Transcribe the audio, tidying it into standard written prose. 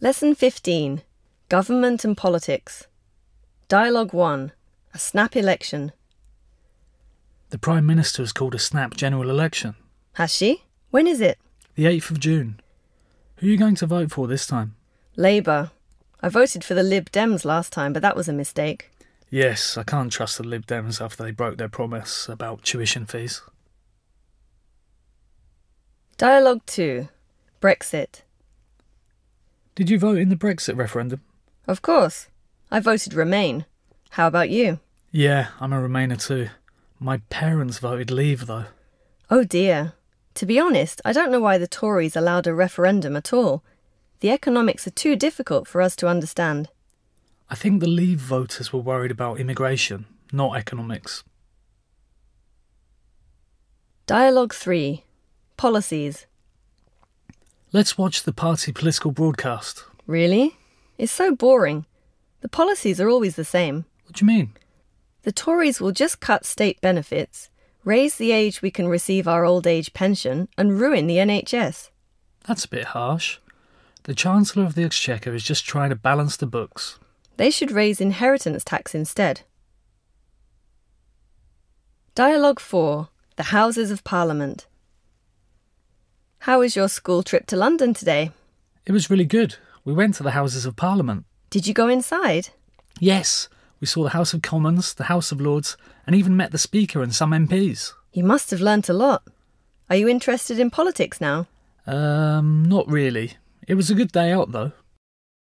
Lesson 15. Government and Politics. Dialogue 1. A snap election. The Prime Minister has called a snap general election. Has she? When is it? The 8th of June. Who are you going to vote for this time? Labour. I voted for the Lib Dems last time, but that was a mistake. Yes, I can't trust the Lib Dems after they broke their promise about tuition fees. Dialogue 2. Brexit. Did you vote in the Brexit referendum? Of course. I voted Remain. How about you? Yeah, I'm a Remainer too. My parents voted Leave though. Oh dear. To be honest, I don't know why the Tories allowed a referendum at all. The economics are too difficult for us to understand. I think the Leave voters were worried about immigration, not economics. Dialogue 3. Policies. Let's watch the party political broadcast. Really? It's so boring. The policies are always the same. What do you mean? The Tories will just cut state benefits, raise the age we can receive our old age pension, and ruin the NHS. That's a bit harsh. The Chancellor of the Exchequer is just trying to balance the books. They should raise inheritance tax instead. Dialogue 4. The Houses of Parliament. How was your school trip to London today? It was really good. We went to the Houses of Parliament. Did you go inside? Yes, we saw the House of Commons, the House of Lords, and even met the Speaker and some MPs. You must have learnt a lot. Are you interested in politics now? Not really. It was a good day out though.